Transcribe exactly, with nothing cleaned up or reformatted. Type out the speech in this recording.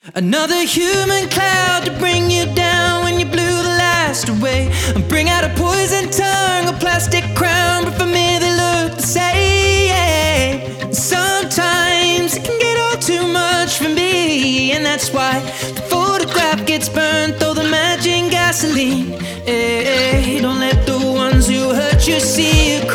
Another human cloud to bring you down when you blew the last away, and bring out a poison tongue, a plastic crown, but for me they look the same. Sometimes it can get all too much for me, and that's why the photograph gets burnt, throw the match in gasoline. Hey, don't let the ones who hurt you see you